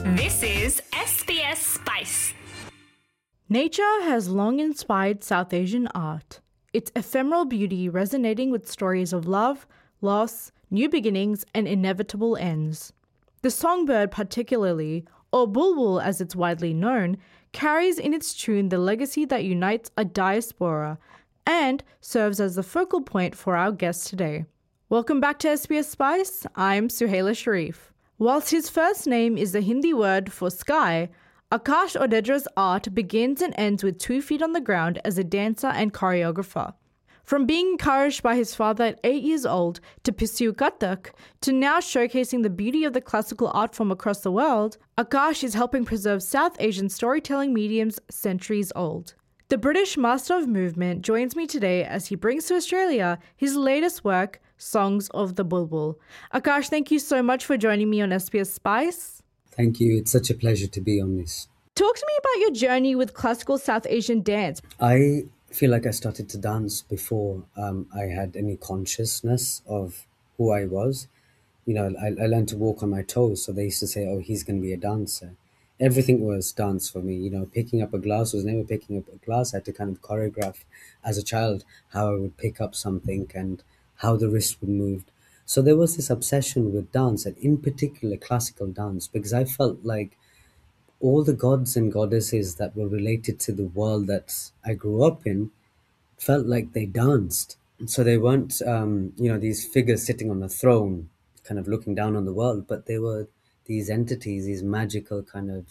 This is SBS Spice. Nature has long inspired South Asian art, its ephemeral beauty resonating with stories of love, loss, new beginnings, and inevitable ends. The songbird, particularly, or bulbul as it's widely known, carries in its tune the legacy that unites a diaspora and serves as the focal point for our guest today. Welcome back to SBS Spice. I'm Suhaila Sharif. Whilst his first name is the Hindi word for sky, Akash Odedra's art begins and ends with 2 feet on the ground as a dancer and choreographer. From being encouraged by his father at 8 years old to pursue Kathak, to now showcasing the beauty of the classical art form across the world, Akash is helping preserve South Asian storytelling mediums centuries old. The British master of movement joins me today as he brings to Australia his latest work, Songs of the Bulbul. Akash, thank you so much for joining me on SBS Spice. Thank you. It's such a pleasure to be on this. Talk to me about your journey with classical South Asian dance. I feel like I started to dance before I had any consciousness of who I was. You know, I learned to walk on my toes, so they used to say, oh, he's going to be a dancer. Everything was dance for me. You know, picking up a glass was never picking up a glass. I had to kind of choreograph as a child how I would pick up something and how the wrist would move. So there was this obsession with dance, and in particular classical dance, because I felt like all the gods and goddesses that were related to the world that I grew up in felt like they danced. So they weren't, these figures sitting on a throne, kind of looking down on the world, but they were these entities, these magical kind of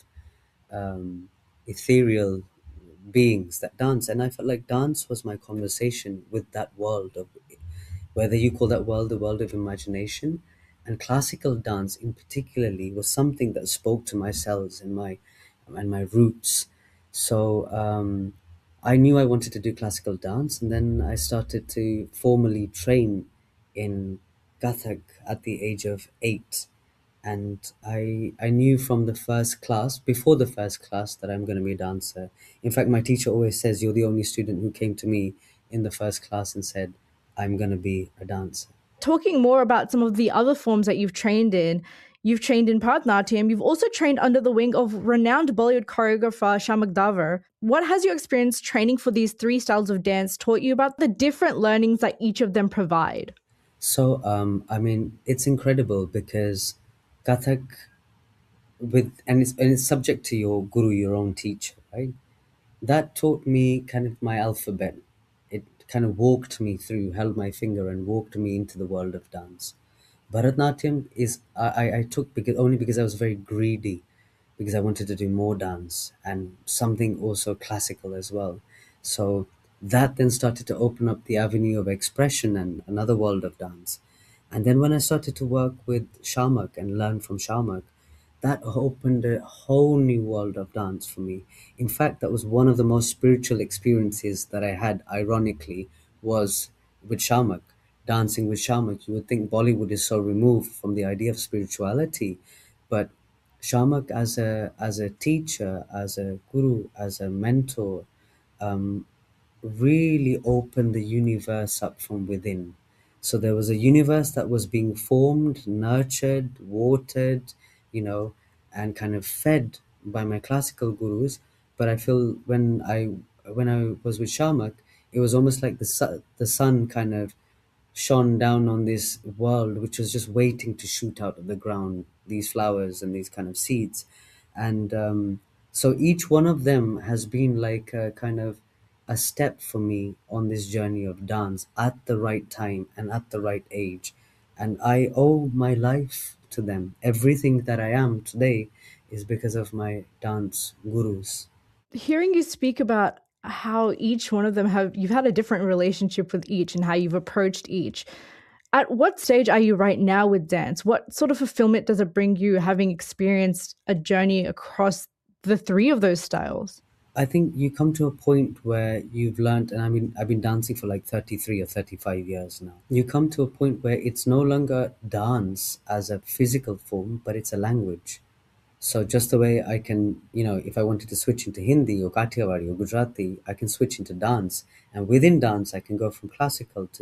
ethereal beings that dance. And I felt like dance was my conversation with that world of, whether you call that world the world of imagination. And classical dance in particularly was something that spoke to my cells and my roots. So I knew I wanted to do classical dance, and then I started to formally train in Kathak at the age of 8. And I knew from the first class, before the first class, that I'm going to be a dancer. In fact, my teacher always says, you're the only student who came to me in the first class and said, I'm going to be a dancer. Talking more about some of the other forms that you've trained in Bharatanatyam. You've also trained under the wing of renowned Bollywood choreographer Shamak Davar. What has your experience training for these 3 styles of dance taught you about the different learnings that each of them provide? So, it's incredible because Kathak, it's subject to your guru, your own teacher, right? That taught me kind of my alphabet. It kind of walked me through, held my finger and walked me into the world of dance. Bharatanatyam is I took because I was very greedy, because I wanted to do more dance and something also classical as well. So that then started to open up the avenue of expression and another world of dance. And then when I started to work with Shamak and learn from Shamak, that opened a whole new world of dance for me. In fact, that was one of the most spiritual experiences that I had, ironically, was with Shamak. Dancing with Shamak. You would think Bollywood is so removed from the idea of spirituality, but Shamak as a teacher, as a guru, as a mentor, really opened the universe up from within. So there was a universe that was being formed, nurtured, watered, and kind of fed by my classical gurus. But I feel when I was with Shamak, it was almost like the sun kind of shone down on this world which was just waiting to shoot out of the ground these flowers and these kind of seeds. And so each one of them has been like a kind of a step for me on this journey of dance at the right time and at the right age. And I owe my life to them. Everything that I am today is because of my dance gurus. Hearing you speak about how each one of them you've had a different relationship with each and how you've approached each. At what stage are you right now with dance? What sort of fulfillment does it bring you having experienced a journey across the 3 of those styles? I think you come to a point where you've learned, and I've been dancing for like 33 or 35 years now. You come to a point where it's no longer dance as a physical form, but it's a language. So just the way I can, if I wanted to switch into Hindi or Kathiawadi or Gujarati, I can switch into dance. And within dance, I can go from classical to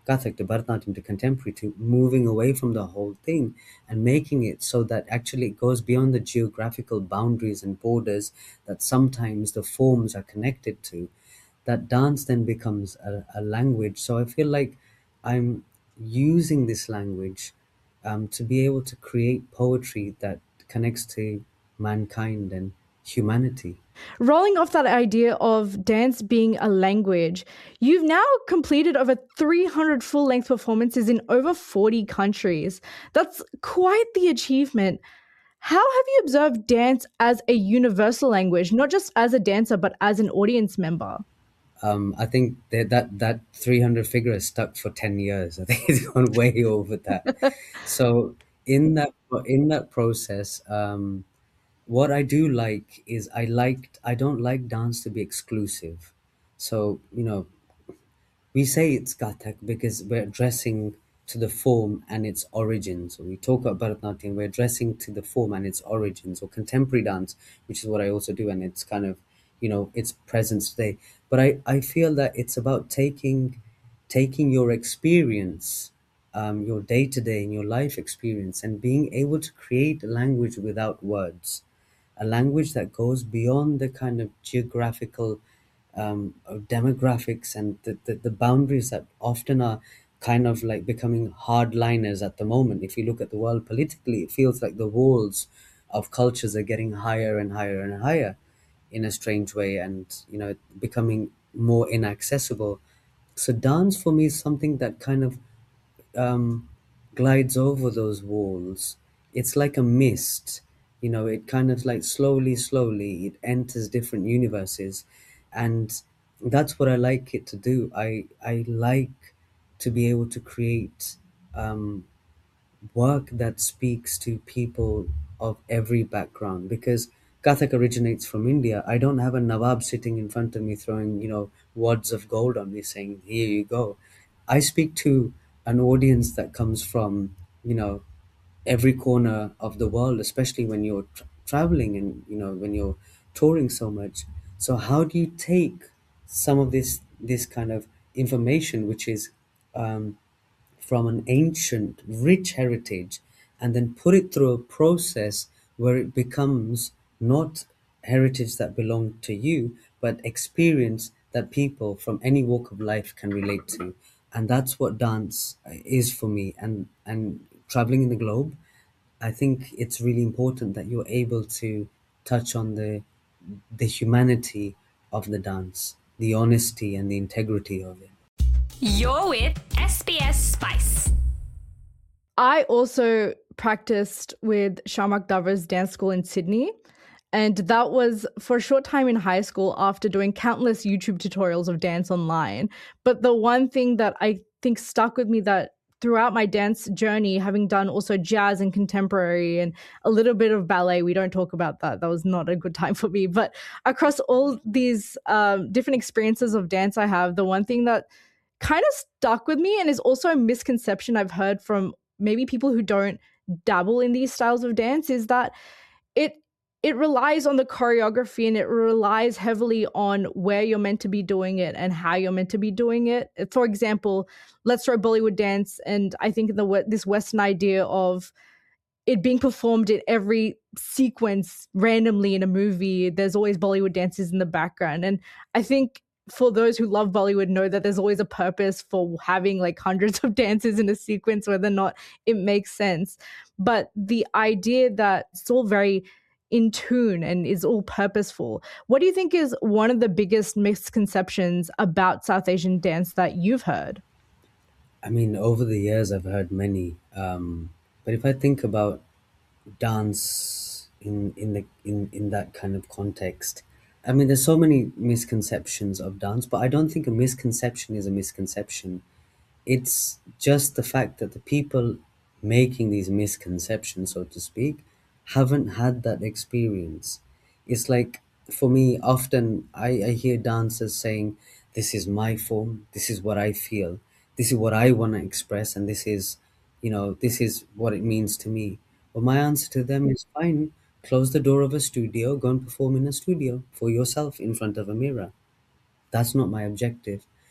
Kathak to Bharatanatyam to contemporary to moving away from the whole thing and making it so that actually it goes beyond the geographical boundaries and borders that sometimes the forms are connected to. That dance then becomes a language. So I feel like I'm using this language to be able to create poetry that connects to mankind and humanity. Rolling off that idea of dance being a language, you've now completed over 300 full length performances in over 40 countries. That's quite the achievement. How have you observed dance as a universal language, not just as a dancer, but as an audience member? I think that 300 figure is stuck for 10 years. I think it's gone way over that. So in that process, what I do like is I don't like dance to be exclusive. So we say it's Kathak because we're addressing to the form and its origins. So we talk about Bharatanatyam, we're addressing to the form and its origins, or contemporary dance, which is what I also do, and it's kind of, its presence today. But I feel that it's about taking your experience, your day to day and your life experience, and being able to create a language without words, a language that goes beyond the kind of geographical demographics and the boundaries that often are kind of like becoming hardliners at the moment. If you look at the world politically, it feels like the walls of cultures are getting higher and higher and higher in a strange way, and becoming more inaccessible. So dance for me is something that kind of um, glides over those walls. It's like a mist, it kind of like slowly, slowly, it enters different universes. And that's what I like it to do. I like to be able to create um, work that speaks to people of every background, because Kathak originates from India. I don't have a Nawab sitting in front of me throwing, wads of gold on me saying, here you go. I speak to an audience that comes from, every corner of the world, especially when you're traveling and, when you're touring so much. So how do you take some of this kind of information, which is from an ancient, rich heritage, and then put it through a process where it becomes not heritage that belong to you, but experience that people from any walk of life can relate to. And that's what dance is for me. And traveling in the globe, I think it's really important that you're able to touch on the humanity of the dance, the honesty and the integrity of it. You're with SBS Spice. I also practiced with Shamak Davra's dance school in Sydney. And that was for a short time in high school after doing countless YouTube tutorials of dance online. But the one thing that I think stuck with me that throughout my dance journey, having done also jazz and contemporary and a little bit of ballet, we don't talk about that. That was not a good time for me. But across all these different experiences of dance I have, the one thing that kind of stuck with me and is also a misconception I've heard from maybe people who don't dabble in these styles of dance is that it it relies on the choreography and it relies heavily on where you're meant to be doing it and how you're meant to be doing it. For example, let's throw Bollywood dance, and I think this Western idea of it being performed in every sequence randomly in a movie. There's always Bollywood dances in the background, and I think for those who love Bollywood know that there's always a purpose for having like hundreds of dances in a sequence, whether or not it makes sense. But the idea that it's all very in tune and is all purposeful. What do you think is one of the biggest misconceptions about South Asian dance that you've heard? I mean, over the years, I've heard many. But if I think about dance in that kind of context, I mean, there's so many misconceptions of dance, but I don't think a misconception is a misconception. It's just the fact that the people making these misconceptions, so to speak, haven't had that experience. It's like, for me, often I hear dancers saying, this is my form, this is what I feel, this is what I want to express, and this is what it means to me. But my answer to them is fine, close the door of a studio, go and perform in a studio for yourself in front of a mirror. That's not my objective.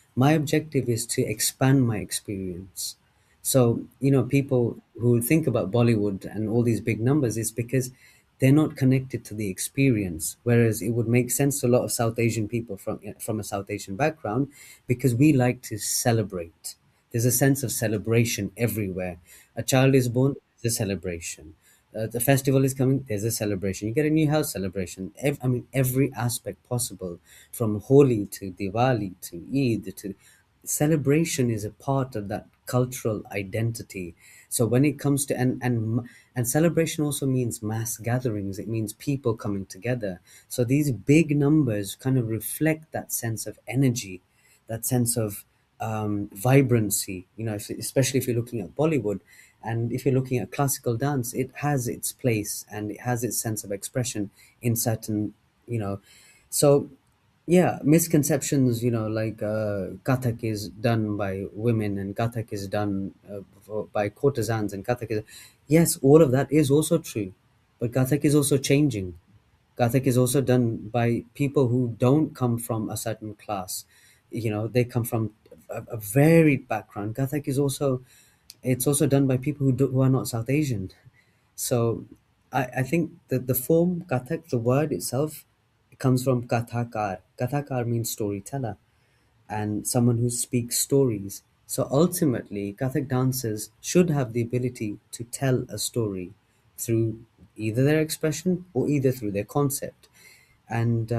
My objective is to expand my experience. So, people who think about Bollywood and all these big numbers is because they're not connected to the experience. Whereas it would make sense to a lot of South Asian people from a South Asian background, because we like to celebrate. There's a sense of celebration everywhere. A child is born, there's a celebration. The festival is coming, there's a celebration. You get a new house, celebration. I mean, every aspect possible, from Holi to Diwali to Eid to celebration, is a part of that cultural identity. So when it comes to and celebration also means mass gatherings. It means people coming together. So these big numbers kind of reflect that sense of energy, that sense of vibrancy. Especially if you're looking at Bollywood, and if you're looking at classical dance, it has its place and it has its sense of expression in certain, you know. So yeah, misconceptions, like Kathak is done by women and Kathak is done by courtesans and Kathak is, yes, all of that is also true, but Kathak is also changing. Kathak is also done by people who don't come from a certain class. They come from a varied background. Kathak is also, it's also done by people who are not South Asian. So I think that the form Kathak, the word itself, comes from Kathakar. Kathakar means storyteller and someone who speaks stories. So ultimately, Kathak dancers should have the ability to tell a story through either their expression or either through their concept. And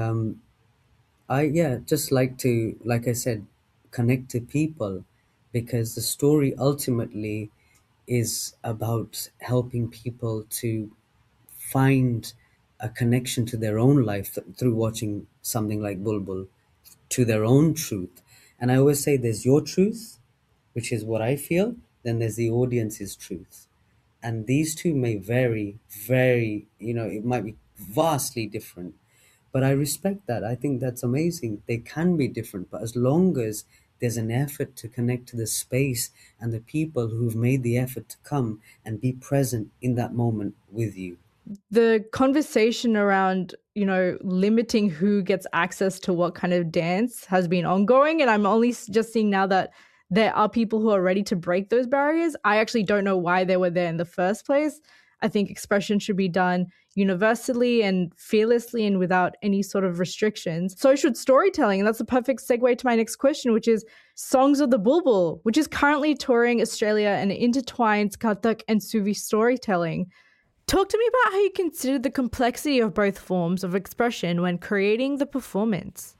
I, yeah, just like to, like I said, connect to people, because the story ultimately is about helping people to find a connection to their own life through watching something like Bulbul, to their own truth. And I always say there's your truth, which is what I feel, then there's the audience's truth. And these two may vary, very, it might be vastly different. But I respect that. I think that's amazing. They can be different, but as long as there's an effort to connect to the space and the people who've made the effort to come and be present in that moment with you. The conversation around, limiting who gets access to what kind of dance has been ongoing. And I'm only just seeing now that there are people who are ready to break those barriers. I actually don't know why they were there in the first place. I think expression should be done universally and fearlessly and without any sort of restrictions. So should storytelling. And that's a perfect segue to my next question, which is Songs of the Bulbul, which is currently touring Australia and intertwines Kathak and Sufi storytelling. Talk to me about how you considered the complexity of both forms of expression when creating the performance.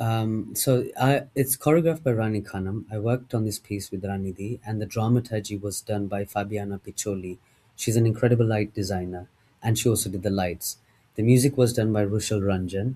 It's choreographed by Rani Khanam. I worked on this piece with Rani Di, and the dramaturgy was done by Fabiana Piccioli. She's an incredible light designer, and she also did the lights. The music was done by Rushal Ranjan.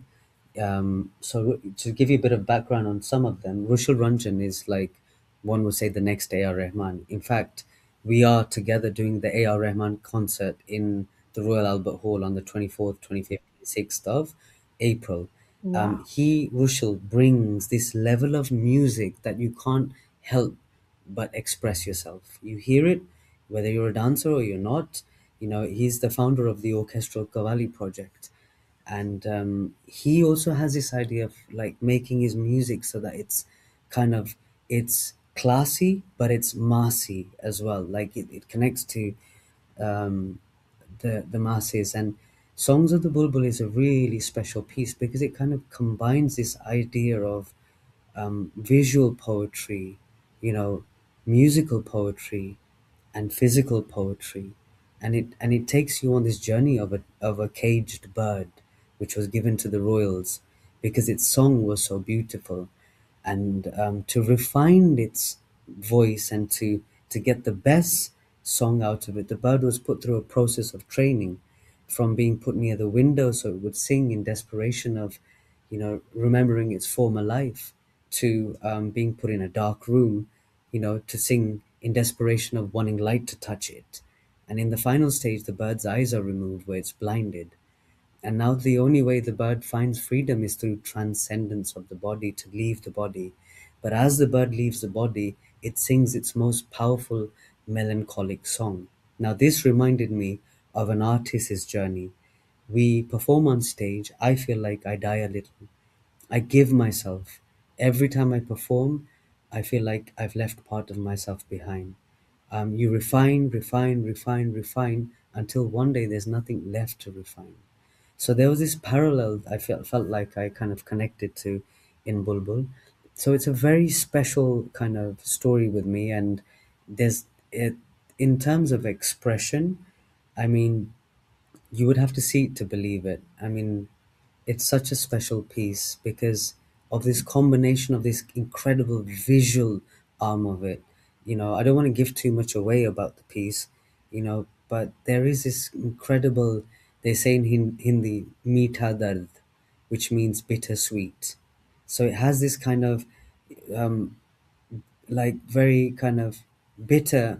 So to give you a bit of background on some of them, Rushal Ranjan is like, one would say, the next A.R. Rahman. In fact, we are together doing the A.R. Rahman concert in the Royal Albert Hall on the 24th, 25th, 26th of April. Wow. Rushal brings this level of music that you can't help but express yourself. You hear it, whether you're a dancer or you're not. He's the founder of the Orchestral Qawwali project, and he also has this idea of like making his music so that kind of it's classy but it's massy as well. Like it connects to um, the masses. And Songs of the Bulbul is a really special piece because it kind of combines this idea of visual poetry, you know, musical poetry, and physical poetry, and it takes you on this journey of a caged bird, which was given to the royals because its song was so beautiful, and to refine its voice and to get the best song out of it, the bird was put through a process of training, from being put near the window so it would sing in desperation of, remembering its former life, to being put in a dark room, to sing in desperation of wanting light to touch it. And in the final stage, the bird's eyes are removed where it's blinded. And now the only way the bird finds freedom is through transcendence of the body, to leave the body. But as the bird leaves the body, it sings its most powerful melancholic song. Now, this reminded me of an artist's journey. We perform on stage, I feel like I die a little. I give myself. Every time I perform, I feel like I've left part of myself behind. You refine, refine, refine, refine until one day there's nothing left to refine. So there was this parallel I felt like I kind of connected to in Bulbul. So it's a very special kind of story with me, and there's it in terms of expression. I mean, you would have to see it to believe it. I mean, it's such a special piece because of this combination of this incredible visual arm of it. I don't want to give too much away about the piece, but there is this incredible, they say in Hindi, meetha dard, which means bittersweet. So it has this kind of like very kind of bitter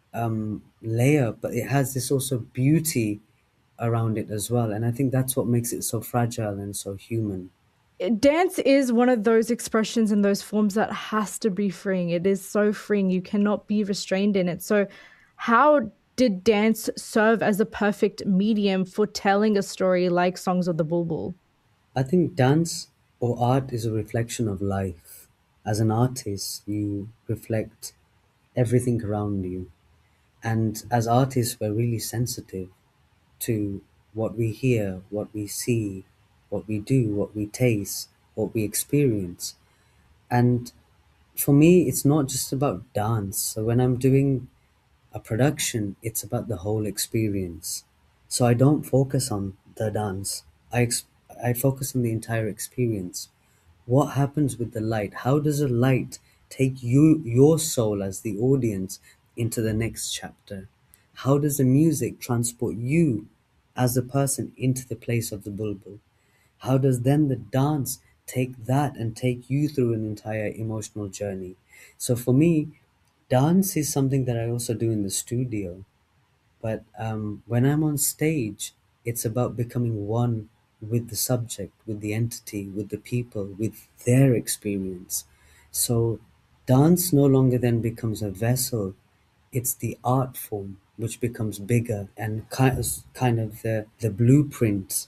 layer, but it has this also beauty around it as well. And I think that's what makes it so fragile and so human. Dance is one of those expressions and those forms that has to be freeing. It is so freeing. You cannot be restrained in it. So, how did dance serve as a perfect medium for telling a story like Songs of the Bulbul? I think dance or art is a reflection of life. As an artist, you reflect everything around you. And as artists, we're really sensitive to what we hear, what we see, what we do, what we taste, what we experience. And for me, it's not just about dance. So when I'm doing a production, it's about the whole experience. So I don't focus on the dance. I focus on the entire experience. What happens with the light? How does a light take your soul as the audience into the next chapter? How does the music transport you as a person into the place of the bulbul? How does then the dance take that and take you through an entire emotional journey? So for me, dance is something that I also do in the studio. But when I'm on stage, it's about becoming one with the subject, with the entity, with the people, with their experience. So dance no longer then becomes a vessel, it's the art form which becomes bigger and kind of the blueprint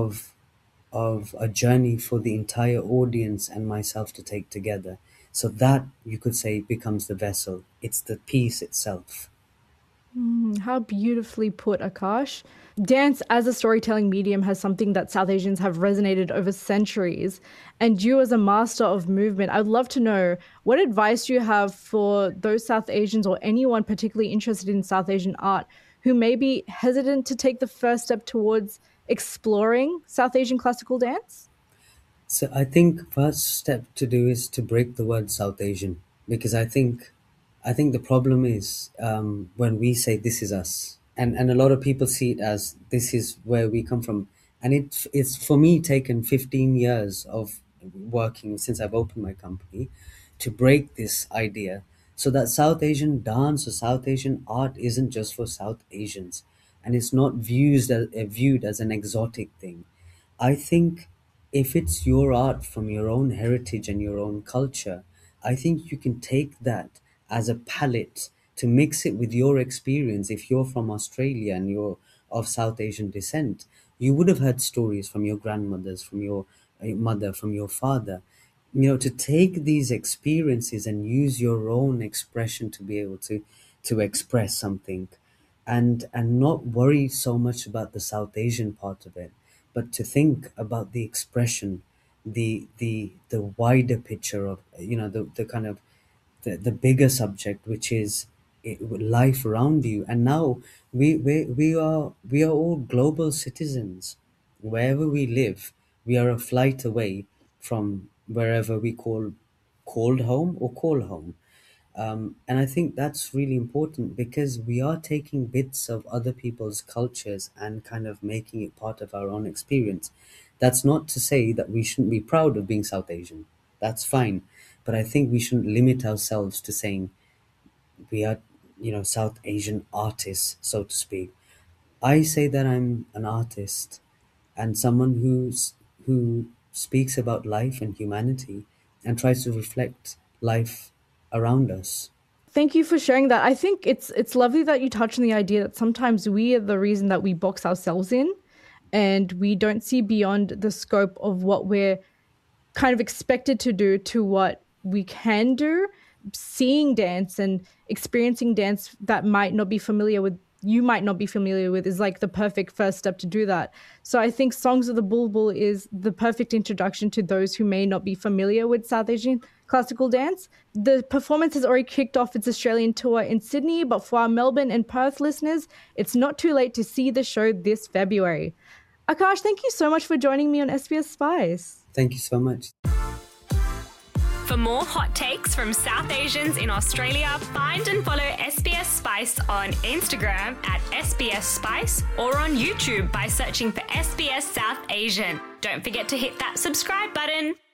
of a journey for the entire audience and myself to take together. So that, you could say, becomes the vessel. It's the piece itself. How beautifully put, Akash. Dance as a storytelling medium has something that South Asians have resonated over centuries. And you, as a master of movement, I'd love to know what advice you have for those South Asians or anyone particularly interested in South Asian art who may be hesitant to take the first step towards exploring South Asian classical dance? So I think first step to do is to break the word South Asian, because I think the problem is when we say this is us, and a lot of people see it as this is where we come from, and it's for me taken 15 years of working since I've opened my company to break this idea, so that South Asian dance or South Asian art isn't just for South Asians, and it's not viewed as an exotic thing. I think if it's your art from your own heritage and your own culture, I think you can take that as a palette to mix it with your experience. If you're from Australia and you're of South Asian descent, you would have heard stories from your grandmothers, from your mother, from your father. To take these experiences and use your own expression to be able to express something, and not worry so much about the South Asian part of it, but to think about the expression, the wider picture of the kind of the bigger subject, which is life around you. And now we are all global citizens. Wherever we live, we are a flight away from wherever we called home or call home. And I think that's really important because we are taking bits of other people's cultures and kind of making it part of our own experience. That's not to say that we shouldn't be proud of being South Asian. That's fine. But I think we shouldn't limit ourselves to saying we are, South Asian artists, so to speak. I say that I'm an artist and someone who speaks about life and humanity and tries to reflect life around us. Thank you for sharing that. I think it's lovely that you touch on the idea that sometimes we are the reason that we box ourselves in and we don't see beyond the scope of what we're kind of expected to do to what we can do. seeing dance and experiencing dance that you might not be familiar with is like the perfect first step to do that. So I think Songs of the Bulbul is the perfect introduction to those who may not be familiar with South Asian classical dance. The performance has already kicked off its Australian tour in Sydney, but for our Melbourne and Perth listeners, it's not too late to see the show this February. Akash, thank you so much for joining me on SBS Spice. Thank you so much. For more hot takes from South Asians in Australia, find and follow SBS Spice on Instagram at SBS Spice or on YouTube by searching for SBS South Asian. Don't forget to hit that subscribe button.